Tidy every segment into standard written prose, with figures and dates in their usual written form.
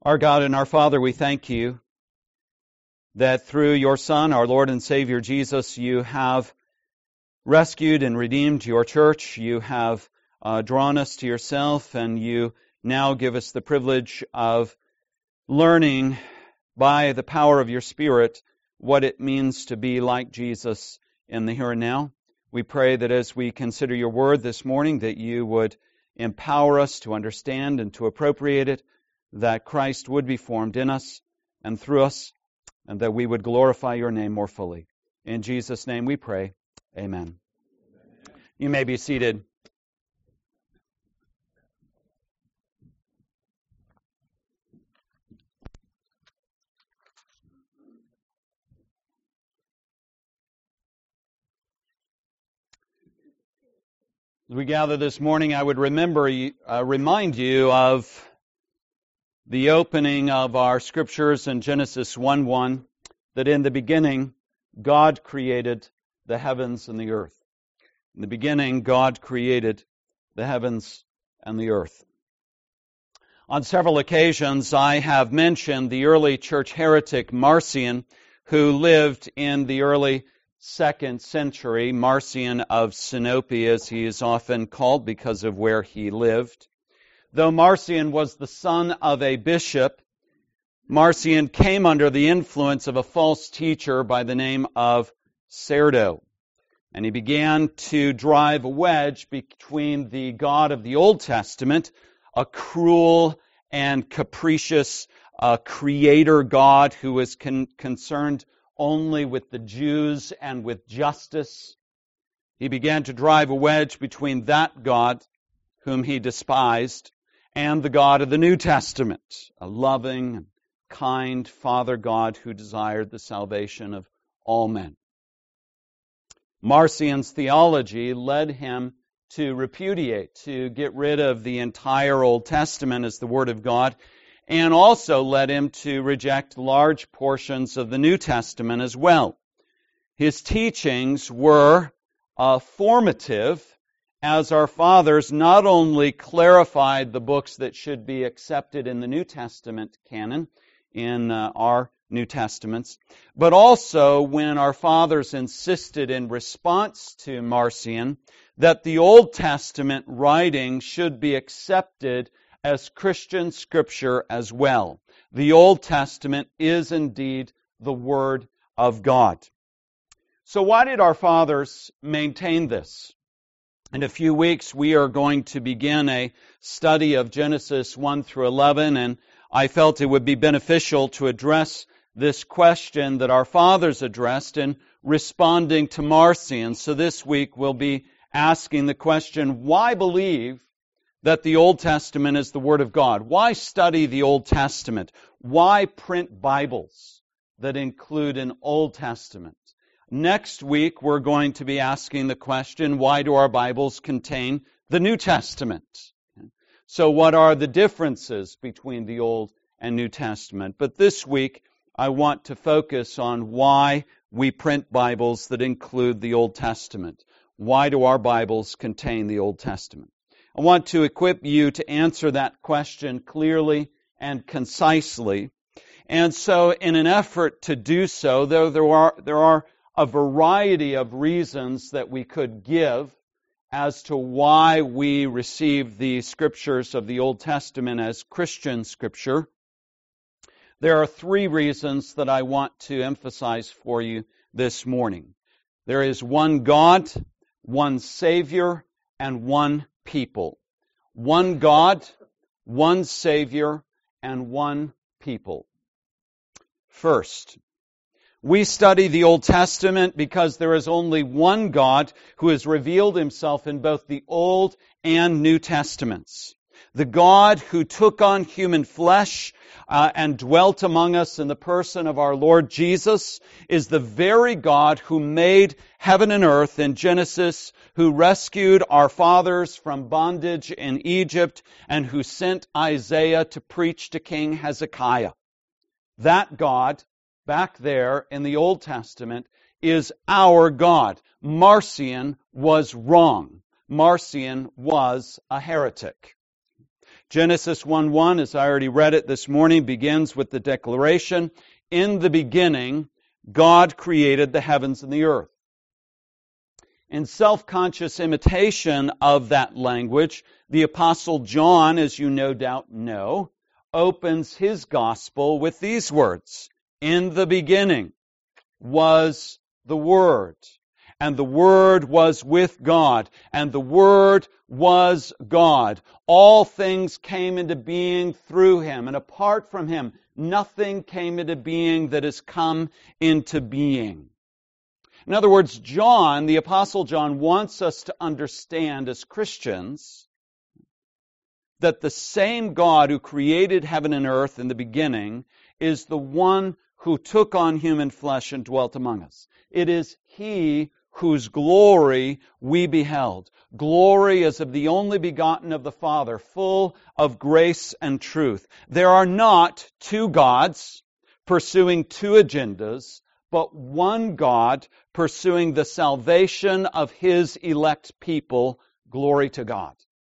Our God and our Father, we thank you that through your Son, our Lord and Savior Jesus, you have rescued and redeemed your church. You have drawn us to yourself, and you now give us the privilege of learning by the power of your Spirit what it means to be like Jesus in the here and now. We pray that as we consider your word this morning, that you would empower us to understand and to appropriate it, that Christ would be formed in us and through us, and that we would glorify your name more fully. In Jesus' name we pray. Amen. You may be seated. As we gather this morning, I would remind you of the opening of our scriptures in Genesis 1:1, that in the beginning God created the heavens and the earth. In the beginning, God created the heavens and the earth. On several occasions, I have mentioned the early church heretic Marcion, who lived in the early 2nd century, Marcion of Sinope, as he is often called because of where he lived. Though Marcion was the son of a bishop, Marcion came under the influence of a false teacher by the name of Cerdo. And he began to drive a wedge between the God of the Old Testament, a cruel and capricious creator God who was concerned only with the Jews and with justice. He began to drive a wedge between that God, whom he despised, and the God of the New Testament, a loving and kind Father God who desired the salvation of all men. Marcion's theology led him to repudiate, to get rid of the entire Old Testament as the Word of God, and also led him to reject large portions of the New Testament as well. His teachings were formative, as our fathers not only clarified the books that should be accepted in the New Testament canon, in our New Testaments, but also when our fathers insisted in response to Marcion that the Old Testament writing should be accepted as Christian scripture as well. The Old Testament is indeed the Word of God. So why did our fathers maintain this? In a few weeks, we are going to begin a study of Genesis 1 through 11, and I felt it would be beneficial to address this question that our fathers addressed in responding to Marcion. So this week, we'll be asking the question, why believe that the Old Testament is the Word of God? Why study the Old Testament? Why print Bibles that include an Old Testament? Next week, we're going to be asking the question, why do our Bibles contain the New Testament? So what are the differences between the Old and New Testament? But this week, I want to focus on why we print Bibles that include the Old Testament. Why do our Bibles contain the Old Testament? I want to equip you to answer that question clearly and concisely. And so in an effort to do so, though there are a variety of reasons that we could give as to why we receive the scriptures of the Old Testament as Christian scripture, there are three reasons that I want to emphasize for you this morning. There is one God, one Savior, and one people. One God, one Savior, and one people. First, we study the Old Testament because there is only one God who has revealed himself in both the Old and New Testaments. The God who took on human flesh and dwelt among us in the person of our Lord Jesus is the very God who made heaven and earth in Genesis, who rescued our fathers from bondage in Egypt, and who sent Isaiah to preach to King Hezekiah. That God, back there in the Old Testament, is our God. Marcion was wrong. Marcion was a heretic. Genesis 1:1, as I already read it this morning, begins with the declaration, "In the beginning, God created the heavens and the earth." In self-conscious imitation of that language, the Apostle John, as you no doubt know, opens his gospel with these words, "In the beginning was the Word, and the Word was with God, and the Word was God. All things came into being through Him, and apart from Him, nothing came into being that has come into being." In other words, John, the Apostle John, wants us to understand as Christians that the same God who created heaven and earth in the beginning is the one who took on human flesh and dwelt among us. It is He whose glory we beheld. Glory as of the only begotten of the Father, full of grace and truth. There are not two gods pursuing two agendas, but one God pursuing the salvation of His elect people. Glory to God.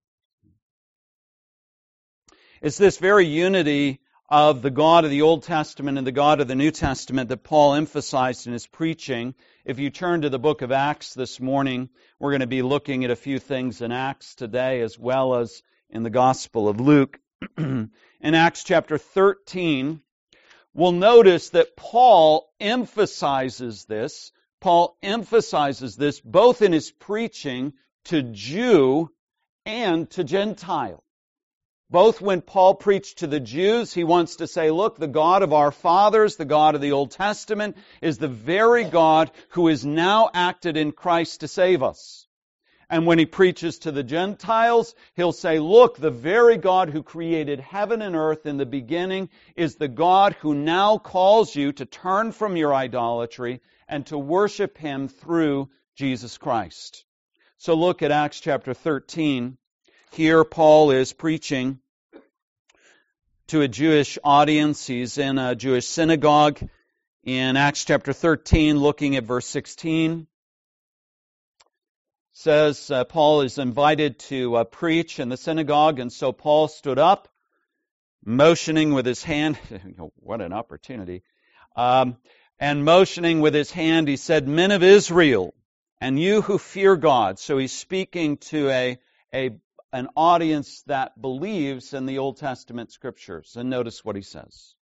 It's this very unity of the God of the Old Testament and the God of the New Testament that Paul emphasized in his preaching. If you turn to the book of Acts this morning, we're going to be looking at a few things in Acts today as well as in the Gospel of Luke. In Acts chapter 13, we'll notice that Paul emphasizes this. Paul emphasizes this both in his preaching to Jew and to Gentile. Both when Paul preached to the Jews, he wants to say, look, the God of our fathers, the God of the Old Testament, is the very God who is now acted in Christ to save us. And when he preaches to the Gentiles, he'll say, look, the very God who created heaven and earth in the beginning is the God who now calls you to turn from your idolatry and to worship Him through Jesus Christ. So look at Acts chapter 13. Here Paul is preaching to a Jewish audience. He's in a Jewish synagogue. In Acts chapter 13, looking at verse 16, says Paul is invited to preach in the synagogue, and so Paul stood up, motioning with his hand. What an opportunity. And motioning with his hand, he said, "Men of Israel, and you who fear God." So he's speaking to an audience that believes in the Old Testament Scriptures. And notice what he says.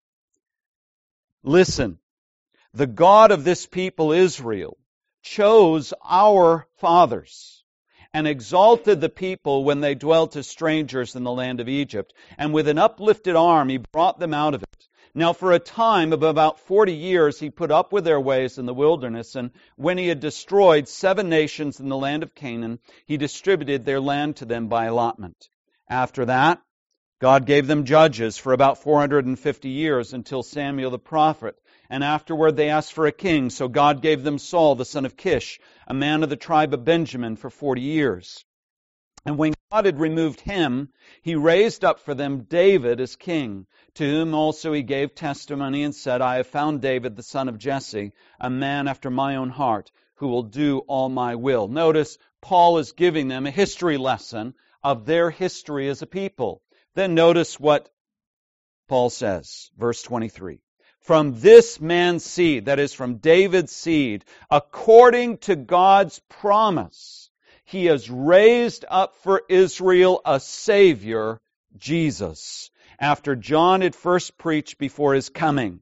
"Listen, the God of this people Israel chose our fathers and exalted the people when they dwelt as strangers in the land of Egypt. And with an uplifted arm He brought them out of it. Now for a time of about 40 years He put up with their ways in the wilderness, and when He had destroyed 7 nations in the land of Canaan, He distributed their land to them by allotment. After that, God gave them judges for about 450 years until Samuel the prophet, and afterward they asked for a king, so God gave them Saul the son of Kish, a man of the tribe of Benjamin, for 40 years. And when God had removed him, He raised up for them David as king, to whom also He gave testimony and said, I have found David the son of Jesse, a man after my own heart, who will do all my will. Notice, Paul is giving them a history lesson of their history as a people. Then notice what Paul says, verse 23. From this man's seed, that is from David's seed, according to God's promise, He has raised up for Israel a Savior, Jesus, after John had first preached before His coming.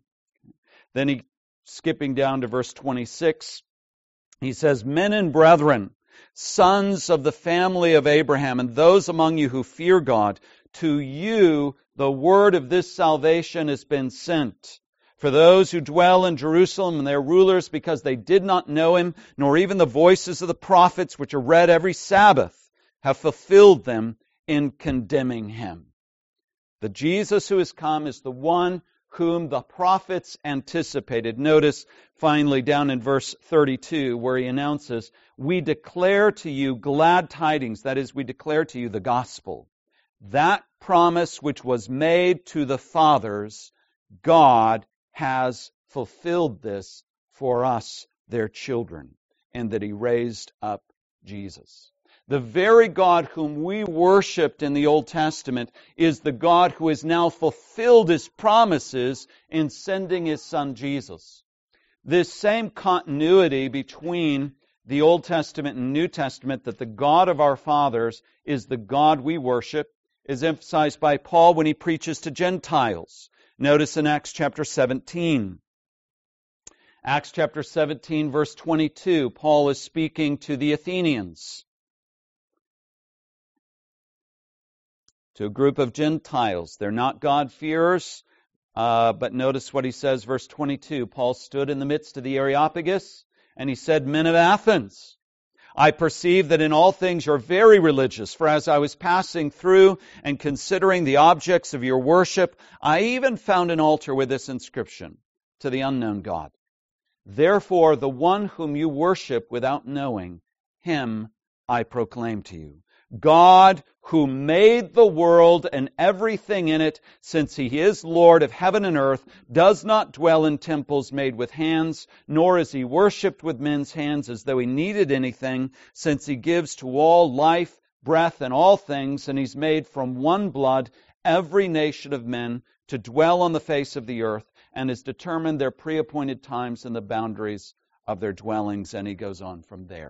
Then skipping down to verse 26, he says, Men and brethren, sons of the family of Abraham, and those among you who fear God, to you the word of this salvation has been sent. For those who dwell in Jerusalem and their rulers, because they did not know Him, nor even the voices of the prophets, which are read every Sabbath, have fulfilled them in condemning Him. The Jesus who has come is the one whom the prophets anticipated. Notice finally down in verse 32 where he announces, we declare to you glad tidings, that is, we declare to you the gospel. That promise which was made to the fathers, God has fulfilled this for us, their children, and that He raised up Jesus. The very God whom we worshiped in the Old Testament is the God who has now fulfilled His promises in sending His Son Jesus. This same continuity between the Old Testament and New Testament, that the God of our fathers is the God we worship, is emphasized by Paul when he preaches to Gentiles. Notice in Acts chapter 17. Acts chapter 17, verse 22, Paul is speaking to the Athenians, to a group of Gentiles. They're not God-fearers, but notice what he says, verse 22. Paul stood in the midst of the Areopagus, and he said, "Men of Athens, I perceive that in all things you're very religious, for as I was passing through and considering the objects of your worship, I even found an altar with this inscription, to the unknown God. Therefore, the one whom you worship without knowing, Him I proclaim to you. God who made the world and everything in it, since He is Lord of heaven and earth, does not dwell in temples made with hands, nor is He worshipped with men's hands as though He needed anything, since He gives to all life, breath, and all things, and He's made from one blood every nation of men to dwell on the face of the earth, and has determined their pre-appointed times and the boundaries of their dwellings." And he goes on from there.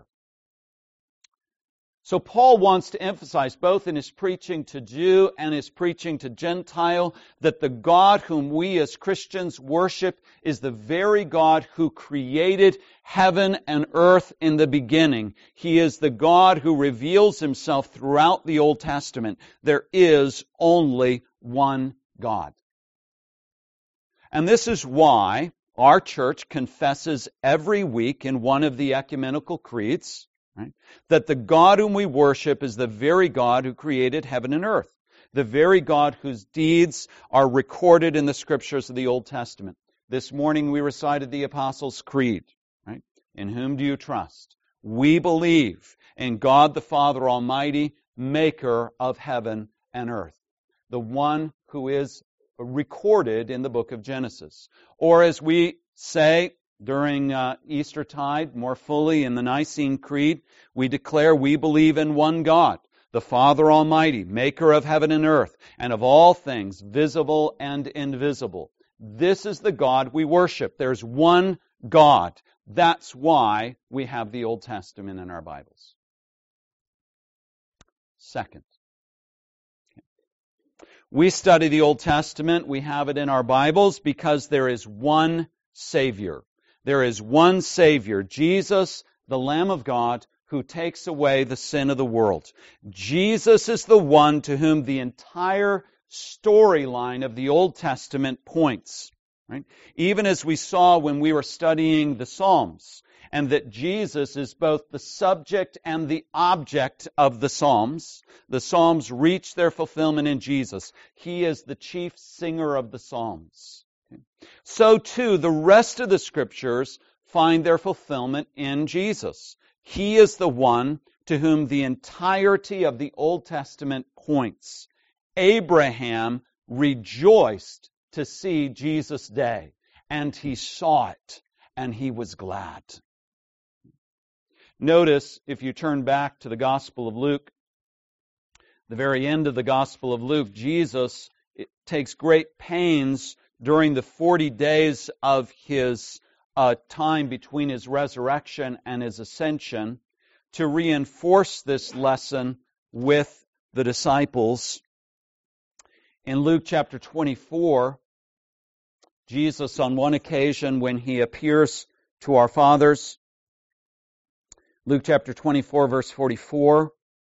So Paul wants to emphasize, both in his preaching to Jew and his preaching to Gentile, that the God whom we as Christians worship is the very God who created heaven and earth in the beginning. He is the God who reveals Himself throughout the Old Testament. There is only one God. And this is why our church confesses every week in one of the ecumenical creeds, right, that the God whom we worship is the very God who created heaven and earth, the very God whose deeds are recorded in the Scriptures of the Old Testament. This morning we recited the Apostles' Creed, right? In whom do you trust? We believe in God the Father Almighty, maker of heaven and earth, the one who is recorded in the book of Genesis. Or as we say during Eastertide, more fully in the Nicene Creed, we declare we believe in one God, the Father Almighty, maker of heaven and earth, and of all things, visible and invisible. This is the God we worship. There's one God. That's why we have the Old Testament in our Bibles. Second, we study the Old Testament, we have it in our Bibles because there is one Savior. There is one Savior, Jesus, the Lamb of God, who takes away the sin of the world. Jesus is the one to whom the entire storyline of the Old Testament points. Right? Even as we saw when we were studying the Psalms, and that Jesus is both the subject and the object of the Psalms. The Psalms reach their fulfillment in Jesus. He is the chief singer of the Psalms. So too, the rest of the Scriptures find their fulfillment in Jesus. He is the one to whom the entirety of the Old Testament points. Abraham rejoiced to see Jesus' day, and he saw it, and he was glad. Notice, if you turn back to the Gospel of Luke, the very end of the Gospel of Luke, Jesus takes great pains during the 40 days of His time between His resurrection and His ascension to reinforce this lesson with the disciples. In Luke chapter 24, Jesus, on one occasion when He appears to our fathers, Luke chapter 24, verse 44.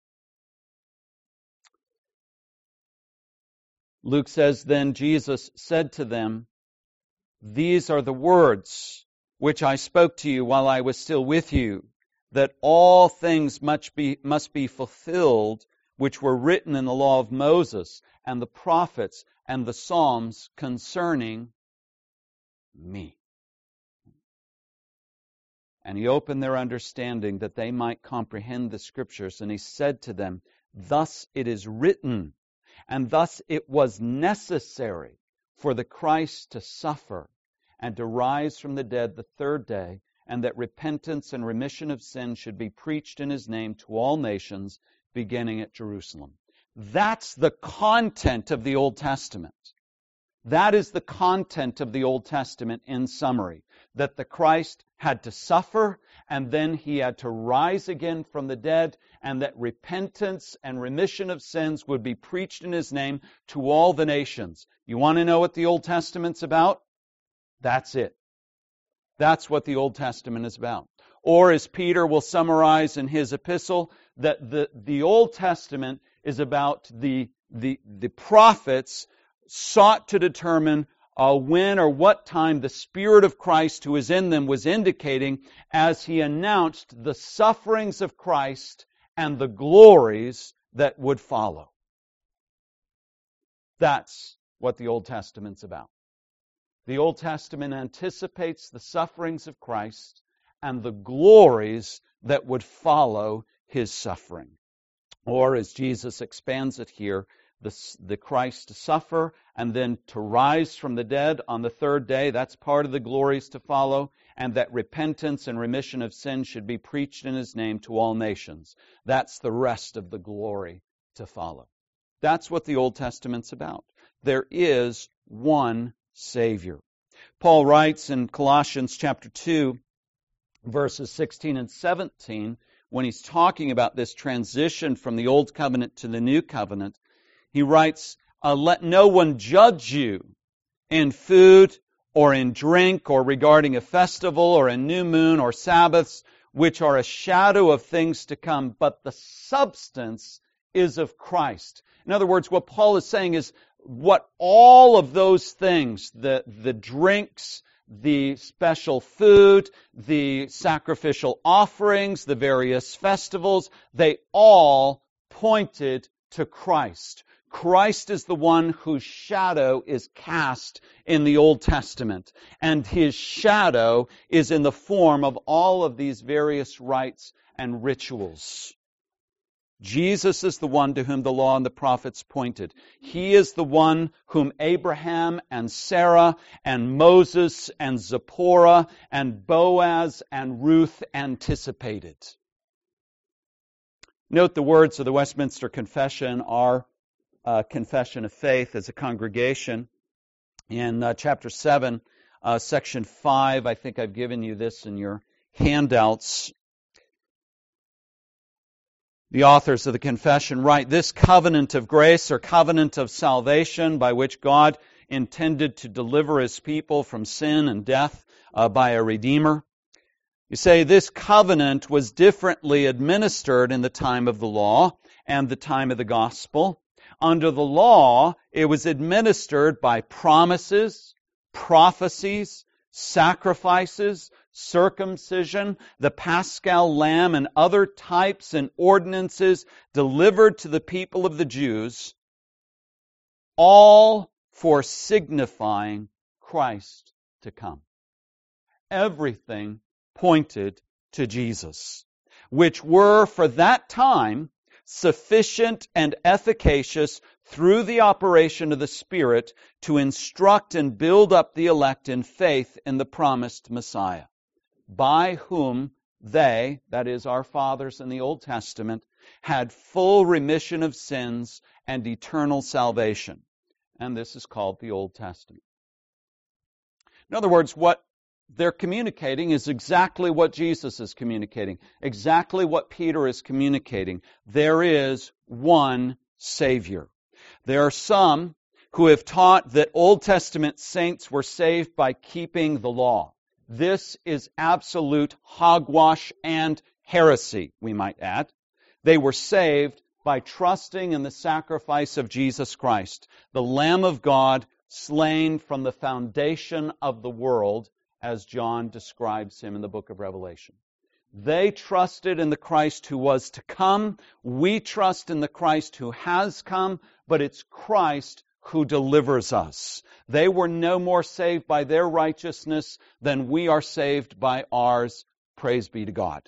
Luke says, "Then Jesus said to them, 'These are the words which I spoke to you while I was still with you, that all things must be fulfilled which were written in the law of Moses and the prophets and the Psalms concerning me.'" And He opened their understanding that they might comprehend the Scriptures. And He said to them, "Thus it is written, and thus it was necessary for the Christ to suffer and to rise from the dead the third day, and that repentance and remission of sin should be preached in his name to all nations, beginning at Jerusalem. That's the content of the Old Testament. That is the content of the Old Testament in summary, that the Christ had to suffer, and then he had to rise again from the dead, and that repentance and remission of sins would be preached in his name to all the nations. You want to know what the Old Testament's about? That's it. That's what the Old Testament is about. Or as Peter will summarize in his epistle, that the Old Testament is about the prophets sought to determine when or what time the Spirit of Christ who is in them was indicating as he announced the sufferings of Christ and the glories that would follow. That's what the Old Testament's about. The Old Testament anticipates the sufferings of Christ and the glories that would follow his suffering. Or, as Jesus expands it here, the Christ to suffer and then to rise from the dead on the third day. That's part of the glories to follow. And that repentance and remission of sin should be preached in his name to all nations. That's the rest of the glory to follow. That's what the Old Testament's about. There is one Savior. Paul writes in Colossians chapter 2, verses 16 and 17, when he's talking about this transition from the Old Covenant to the New Covenant, he writes, let no one judge you in food or in drink or regarding a festival or a new moon or Sabbaths, which are a shadow of things to come, but the substance is of Christ. In other words, what Paul is saying is what all of those things, the drinks, the special food, the sacrificial offerings, the various festivals, they all pointed to Christ. Christ is the one whose shadow is cast in the Old Testament, and his shadow is in the form of all of these various rites and rituals. Jesus is the one to whom the law and the prophets pointed. He is the one whom Abraham and Sarah and Moses and Zipporah and Boaz and Ruth anticipated. Note the words of the Westminster Confession, our confession of faith as a congregation. In chapter 7, section 5, I think I've given you this in your handouts. The authors of the confession write, this covenant of grace or covenant of salvation by which God intended to deliver his people from sin and death by a Redeemer. You say this covenant was differently administered in the time of the law and the time of the gospel. Under the law, it was administered by promises, prophecies, sacrifices, circumcision, the Paschal lamb, and other types and ordinances delivered to the people of the Jews, all for signifying Christ to come. Everything pointed to Jesus, which were for that time sufficient and efficacious through the operation of the Spirit to instruct and build up the elect in faith in the promised Messiah, by whom they, that is our fathers in the Old Testament, had full remission of sins and eternal salvation. And this is called the Old Testament. In other words, what they're communicating is exactly what Jesus is communicating, exactly what Peter is communicating. There is one Savior. There are some who have taught that Old Testament saints were saved by keeping the law. This is absolute hogwash and heresy, we might add. They were saved by trusting in the sacrifice of Jesus Christ, the Lamb of God, slain from the foundation of the world, as John describes him in the book of Revelation. They trusted in the Christ who was to come. We trust in the Christ who has come, but it's Christ who delivers us. They were no more saved by their righteousness than we are saved by ours. Praise be to God.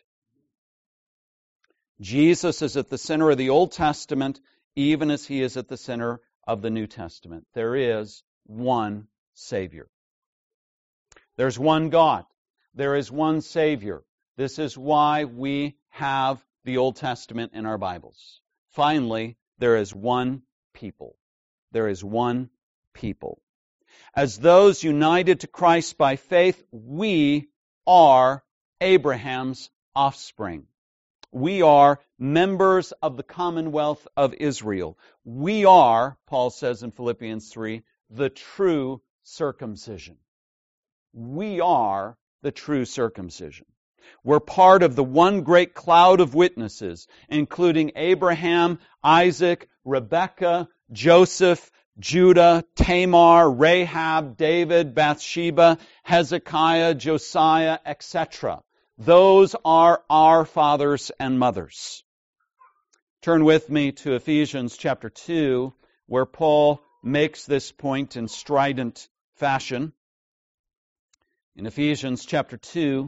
Jesus is at the center of the Old Testament, even as he is at the center of the New Testament. There is one Savior. There's one God. There is one Savior. This is why we have the Old Testament in our Bibles. Finally, there is one people. There is one people. As those united to Christ by faith, we are Abraham's offspring. We are members of the commonwealth of Israel. We are, Paul says in Philippians 3, the true circumcision. We are the true circumcision. We're part of the one great cloud of witnesses, including Abraham, Isaac, Rebekah, Joseph, Judah, Tamar, Rahab, David, Bathsheba, Hezekiah, Josiah, etc. Those are our fathers and mothers. Turn with me to Ephesians chapter 2, where Paul makes this point in strident fashion. In Ephesians chapter 2,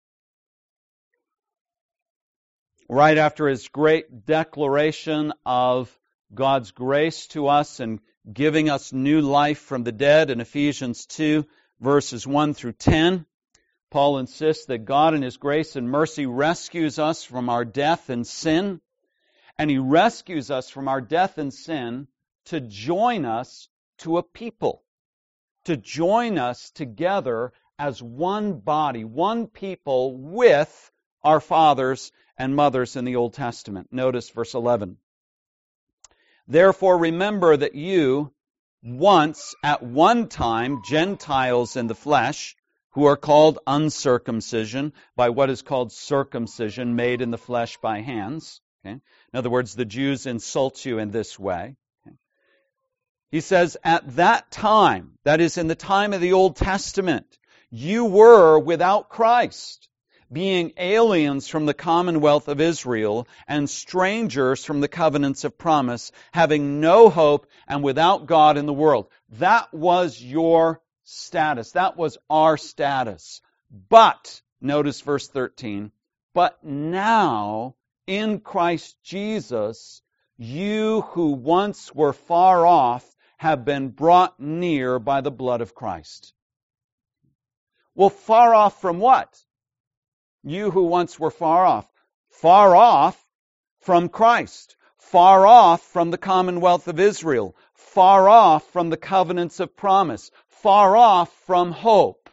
right after his great declaration of God's grace to us and giving us new life from the dead in Ephesians 2, verses 1 through 10, Paul insists that God in His grace and mercy rescues us from our death and sin, and He rescues us from our death and sin to join us to a people, to join us together as one body, one people with our fathers and mothers in the Old Testament. Notice verse 11. Therefore remember that you once, at one time, Gentiles in the flesh, who are called uncircumcision by what is called circumcision made in the flesh by hands. Okay? In other words, the Jews insult you in this way. Okay? He says, at that time, that is in the time of the Old Testament, you were without Christ, being aliens from the commonwealth of Israel and strangers from the covenants of promise, having no hope and without God in the world. That was your status. That was our status. But, notice verse 13, but now in Christ Jesus, you who once were far off have been brought near by the blood of Christ. Well, far off from what? You who once were far off. Far off from Christ. Far off from the commonwealth of Israel. Far off from the covenants of promise. Far off from hope.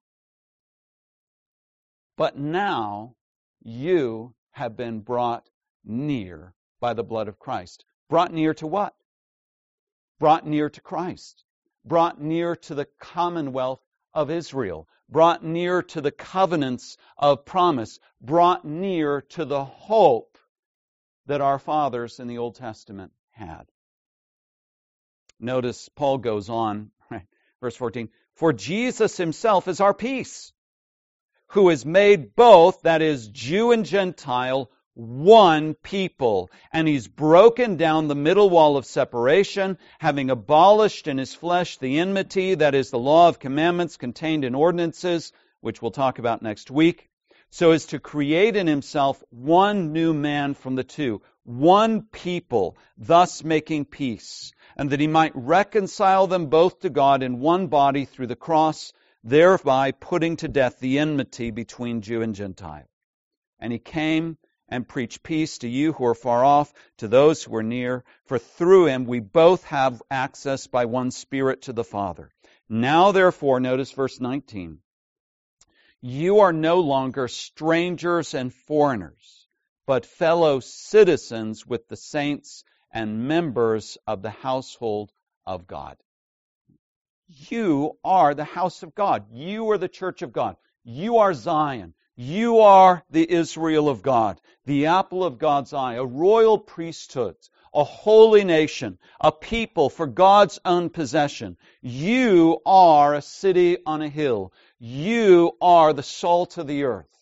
But now you have been brought near by the blood of Christ. Brought near to what? Brought near to Christ. Brought near to the commonwealth of Israel. Brought near to the covenants of promise. Brought near to the hope that our fathers in the Old Testament had. Notice Paul goes on, right? Verse 14, for Jesus himself is our peace, who has made both, that is, Jew and Gentile, one people. And He's broken down the middle wall of separation, having abolished in His flesh the enmity, that is, the law of commandments contained in ordinances, which we'll talk about next week, so as to create in Himself one new man from the two, one people, thus making peace, and that He might reconcile them both to God in one body through the cross, thereby putting to death the enmity between Jew and Gentile. And He came and preached peace to you who are far off, to those who are near, for through Him we both have access by one Spirit to the Father. Now therefore, notice verse 19, you are no longer strangers and foreigners, but fellow citizens with the saints and members of the household of God. You are the house of God. You are the church of God. You are Zion. You are the Israel of God, the apple of God's eye, a royal priesthood, a holy nation, a people for God's own possession. You are a city on a hill. You are the salt of the earth.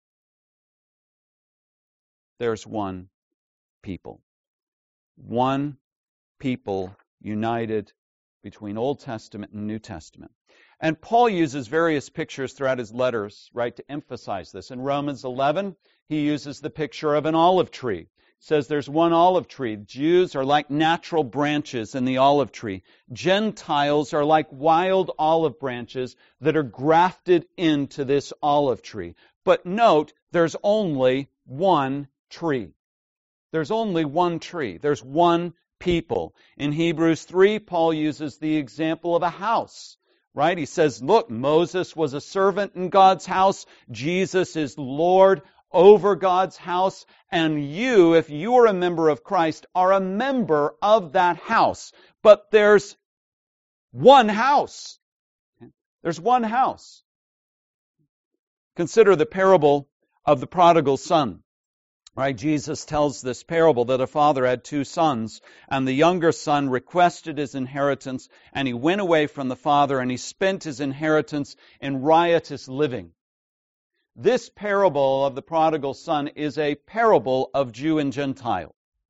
There's one people. One people united between Old Testament and New Testament. And Paul uses various pictures throughout his letters, right, to emphasize this. In Romans 11, he uses the picture of an olive tree. It says there's one olive tree. Jews are like natural branches in the olive tree. Gentiles are like wild olive branches that are grafted into this olive tree. But note, there's only one tree. There's only one tree. There's one people. In Hebrews 3, Paul uses the example of a house, right? He says, look, Moses was a servant in God's house. Jesus is Lord over God's house. And you, if you are a member of Christ, are a member of that house. But there's one house. There's one house. Consider the parable of the prodigal son. Right? Jesus tells this parable that a father had two sons, and the younger son requested his inheritance, and he went away from the father, and he spent his inheritance in riotous living. This parable of the prodigal son is a parable of Jew and Gentile.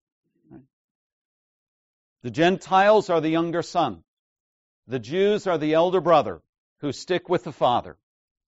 The Gentiles are the younger son. The Jews are the elder brother who stick with the father.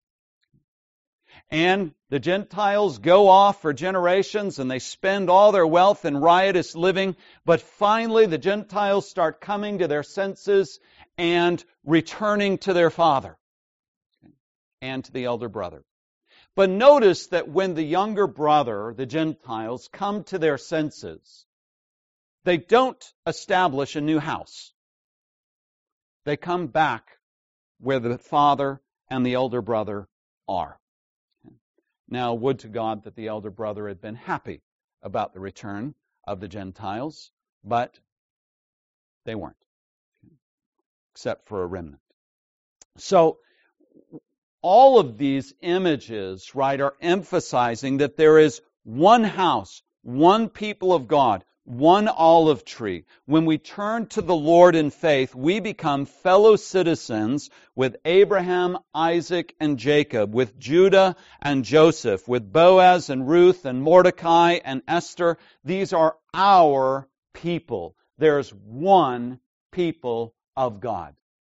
And the Gentiles go off for generations and they spend all their wealth in riotous living, but finally the Gentiles start coming to their senses and returning to their father and to the elder brother. But notice that when the younger brother, the Gentiles, come to their senses, they don't establish a new house. They come back where the father and the elder brother are. Now, would to God that the elder brother had been happy about the return of the Gentiles, but they weren't, except for a remnant. So, all of these images, right, are emphasizing that there is one house, one people of God, one olive tree. When we turn to the Lord in faith, we become fellow citizens with Abraham, Isaac, and Jacob, with Judah and Joseph, with Boaz and Ruth and Mordecai and Esther. These are our people. There's one people of God.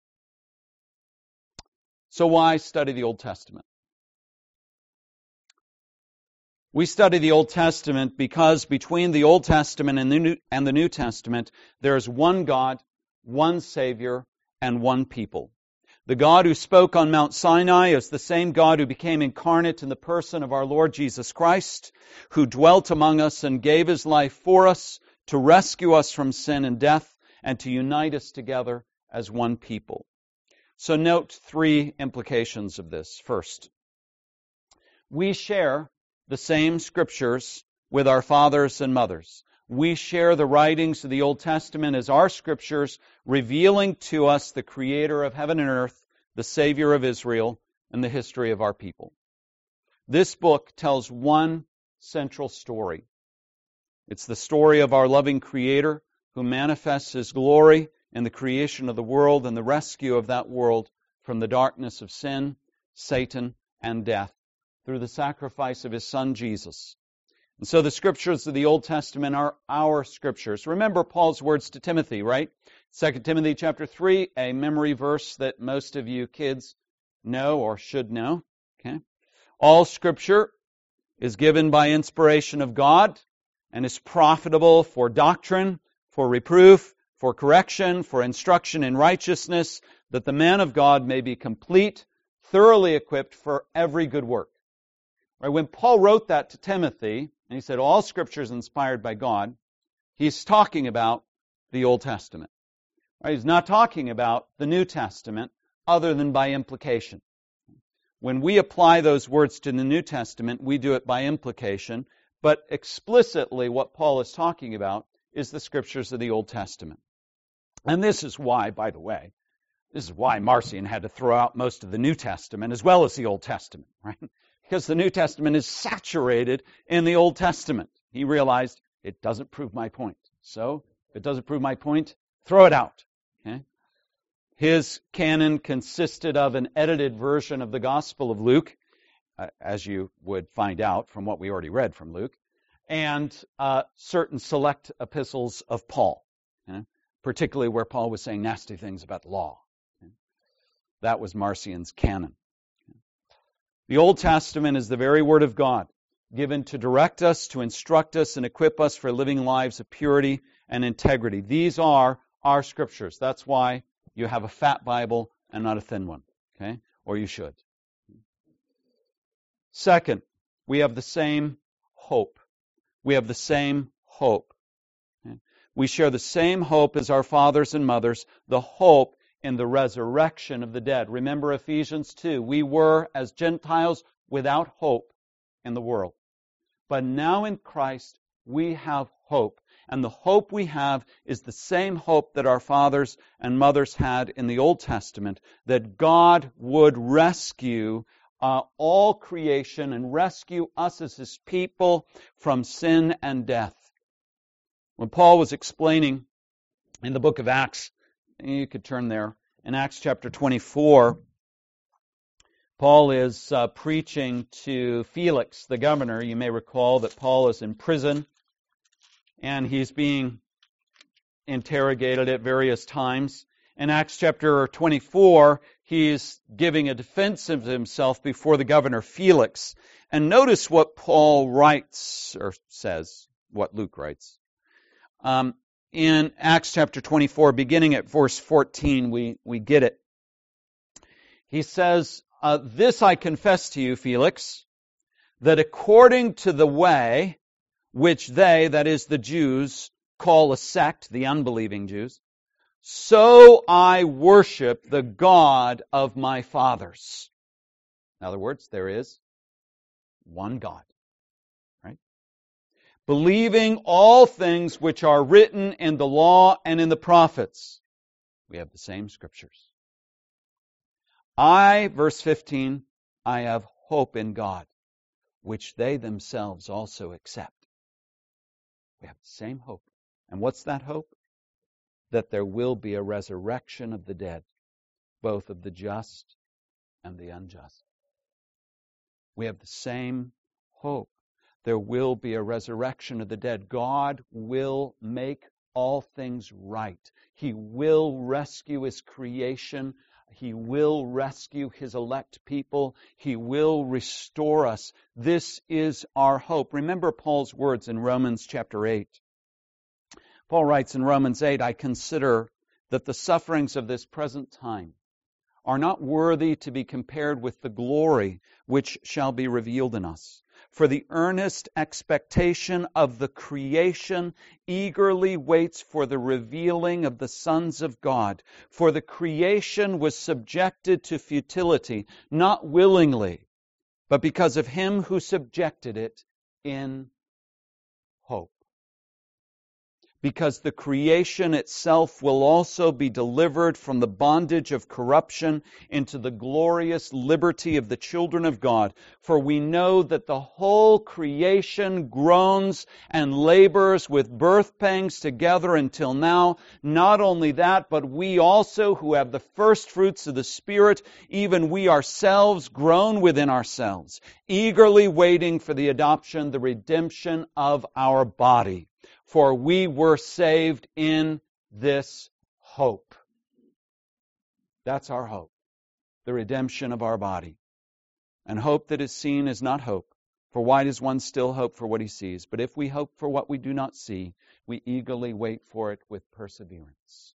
So why study the Old Testament? We study the Old Testament because between the Old Testament and the New Testament, there is one God, one Savior, and one people. The God who spoke on Mount Sinai is the same God who became incarnate in the person of our Lord Jesus Christ, who dwelt among us and gave His life for us to rescue us from sin and death and to unite us together as one people. So note three implications of this. First, we share the same scriptures with our fathers and mothers. We share the writings of the Old Testament as our scriptures, revealing to us the Creator of heaven and earth, the Savior of Israel, and the history of our people. This book tells one central story. It's the story of our loving Creator who manifests His glory in the creation of the world and the rescue of that world from the darkness of sin, Satan, and death, through the sacrifice of His Son, Jesus. And so the scriptures of the Old Testament are our scriptures. Remember Paul's words to Timothy, right? 2 Timothy chapter 3, a memory verse that most of you kids know or should know. Okay? All scripture is given by inspiration of God and is profitable for doctrine, for reproof, for correction, for instruction in righteousness, that the man of God may be complete, thoroughly equipped for every good work. Right, when Paul wrote that to Timothy, and he said all Scripture is inspired by God, he's talking about the Old Testament. Right, he's not talking about the New Testament other than by implication. When we apply those words to the New Testament, we do it by implication, but explicitly what Paul is talking about is the Scriptures of the Old Testament. And this is why, by the way, this is why Marcion had to throw out most of the New Testament as well as the Old Testament, right? Because the New Testament is saturated in the Old Testament. He realized it doesn't prove my point. So, if it doesn't prove my point, throw it out. Okay? His canon consisted of an edited version of the Gospel of Luke, as you would find out from what we already read from Luke, and certain select epistles of Paul, particularly where Paul was saying nasty things about the law. That was Marcion's canon. The Old Testament is the very Word of God. given to direct us, to instruct us, and equip us for living lives of purity and integrity. These are our Scriptures. That's why you have a fat Bible and not a thin one, okay? Or you should. Second, we have the same hope. We have the same hope. Okay? We share the same hope as our fathers and mothers, the hope in the resurrection of the dead. Remember Ephesians 2. We were, as Gentiles, without hope in the world. But now in Christ, we have hope. And the hope we have is the same hope that our fathers and mothers had in the Old Testament, that God would rescue all creation and rescue us as His people from sin and death. When Paul was explaining in the book of Acts, you could turn there, in Acts chapter 24, Paul is preaching to Felix, the governor. You may recall that Paul is in prison, and he's being interrogated at various times. In Acts chapter 24, he's giving a defense of himself before the governor Felix. And notice what Paul writes, or says, what Luke writes. In Acts chapter 24, beginning at verse 14, we get it. He says, "This I confess to you, Felix, that according to the way which they, that is the Jews, call a sect, the unbelieving Jews, so I worship the God of my fathers." In other words, there is one God. Right? "Believing all things which are written in the law and in the prophets." We have the same Scriptures. Verse 15, "I have hope in God, which they themselves also accept." We have the same hope. And what's that hope? That there will be a resurrection of the dead, both of the just and the unjust. We have the same hope. There will be a resurrection of the dead. God will make all things right. He will rescue His creation. He will rescue His elect people. He will restore us. This is our hope. Remember Paul's words in Romans chapter 8. Paul writes in Romans 8, "I consider that the sufferings of this present time are not worthy to be compared with the glory which shall be revealed in us. For the earnest expectation of the creation eagerly waits for the revealing of the sons of God. For the creation was subjected to futility, not willingly, but because of Him who subjected it in hope. Because the creation itself will also be delivered from the bondage of corruption into the glorious liberty of the children of God. For we know that the whole creation groans and labors with birth pangs together until now. Not only that, but we also who have the first fruits of the Spirit, even we ourselves groan within ourselves, eagerly waiting for the adoption, the redemption of our body. For we were saved in this hope." That's our hope, the redemption of our body. And hope that is seen is not hope. For why does one still hope for what he sees? But if we hope for what we do not see, we eagerly wait for it with perseverance.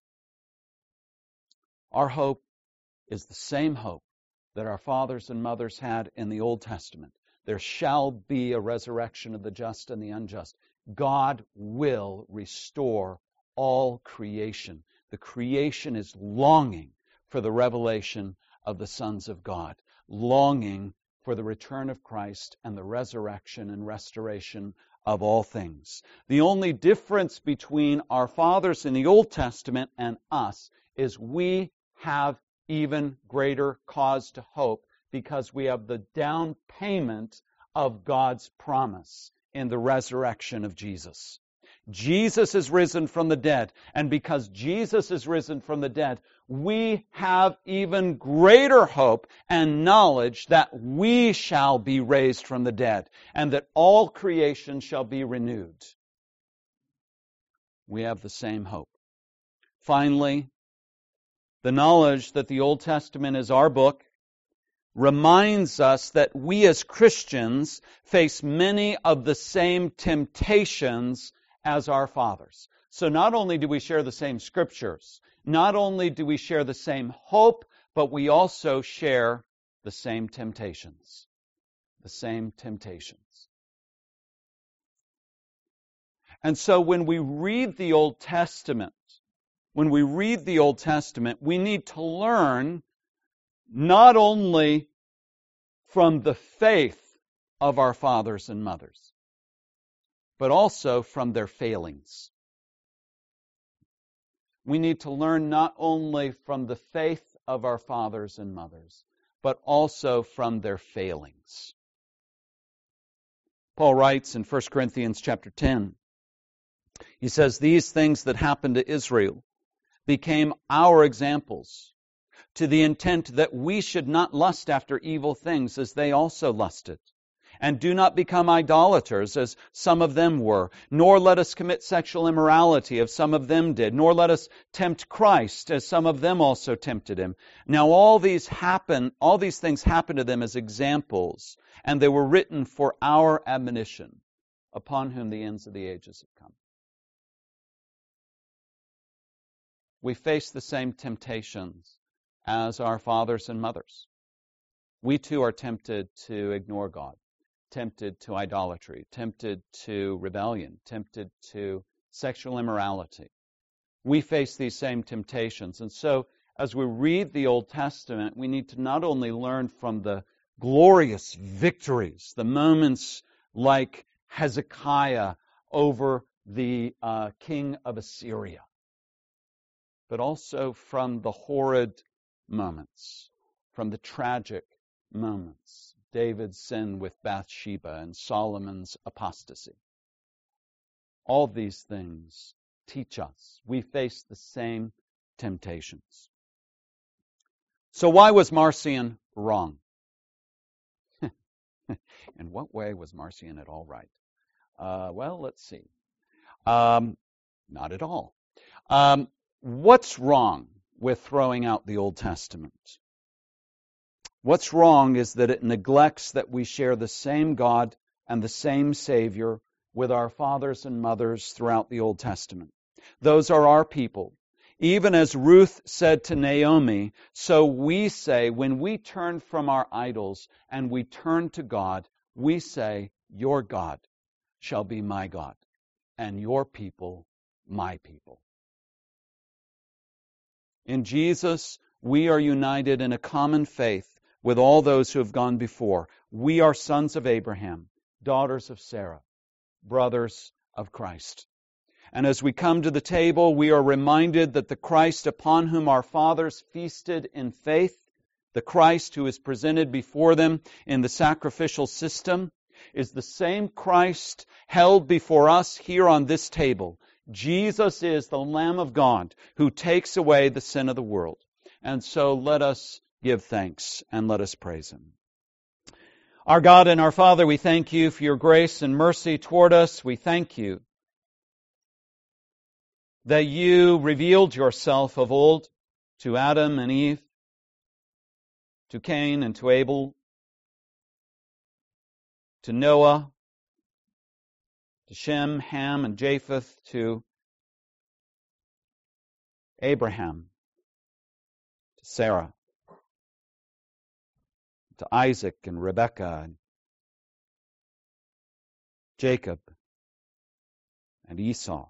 Our hope is the same hope that our fathers and mothers had in the Old Testament. There shall be a resurrection of the just and the unjust. God will restore all creation. The creation is longing for the revelation of the sons of God, longing for the return of Christ and the resurrection and restoration of all things. The only difference between our fathers in the Old Testament and us is we have even greater cause to hope because we have the down payment of God's promise in the resurrection of Jesus. Jesus is risen from the dead, and because Jesus is risen from the dead, we have even greater hope and knowledge that we shall be raised from the dead, and that all creation shall be renewed. We have the same hope. Finally, the knowledge that the Old Testament is our book, reminds us that we as Christians face many of the same temptations as our fathers. So not only do we share the same scriptures, not only do we share the same hope, but we also share the same temptations. The same temptations. And so when we read the Old Testament, we need to learn not only from the faith of our fathers and mothers, but also from their failings. We need to learn not only from the faith of our fathers and mothers, but also from their failings. Paul writes in 1 Corinthians chapter 10, he says, "These things that happened to Israel became our examples, to the intent that we should not lust after evil things as they also lusted. And do not become idolaters as some of them were, nor let us commit sexual immorality as some of them did, nor let us tempt Christ as some of them also tempted him. Now all these things happened to them as examples, and they were written for our admonition, upon whom the ends of the ages have come." We face the same temptations as our fathers and mothers. We too are tempted to ignore God, tempted to idolatry, tempted to rebellion, tempted to sexual immorality. We face these same temptations. And so, as we read the Old Testament, we need to not only learn from the glorious victories, the moments like Hezekiah over the king of Assyria, but also from the horrid moments, from the tragic moments. David's sin with Bathsheba and Solomon's apostasy. All these things teach us. We face the same temptations. So why was Marcion wrong? In what way was Marcion at all right? Well, let's see. Not at all. What's wrong with throwing out the Old Testament? What's wrong is that it neglects that we share the same God and the same Savior with our fathers and mothers throughout the Old Testament. Those are our people. Even as Ruth said to Naomi, so we say, when we turn from our idols and we turn to God, we say, your God shall be my God, and your people my people. In Jesus, we are united in a common faith with all those who have gone before. We are sons of Abraham, daughters of Sarah, brothers of Christ. And as we come to the table, we are reminded that the Christ upon whom our fathers feasted in faith, the Christ who is presented before them in the sacrificial system, is the same Christ held before us here on this table. Jesus is the Lamb of God who takes away the sin of the world. And so let us give thanks and let us praise Him. Our God and our Father, we thank You for Your grace and mercy toward us. We thank You that You revealed Yourself of old to Adam and Eve, to Cain and to Abel, to Noah, to Shem, Ham, and Japheth, to Abraham, to Sarah, to Isaac and Rebekah, and Jacob and Esau.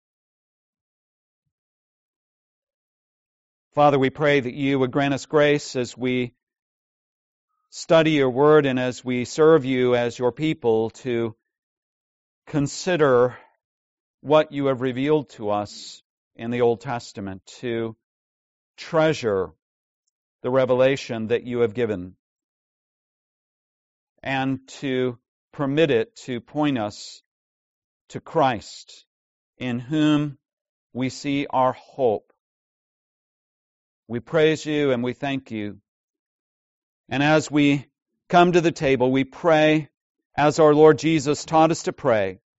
Father, we pray that You would grant us grace as we study Your Word and as we serve You as Your people to consider what You have revealed to us in the Old Testament, to treasure the revelation that You have given, and to permit it to point us to Christ, in whom we see our hope. We praise You and we thank You. And as we come to the table, we pray as our Lord Jesus taught us to pray,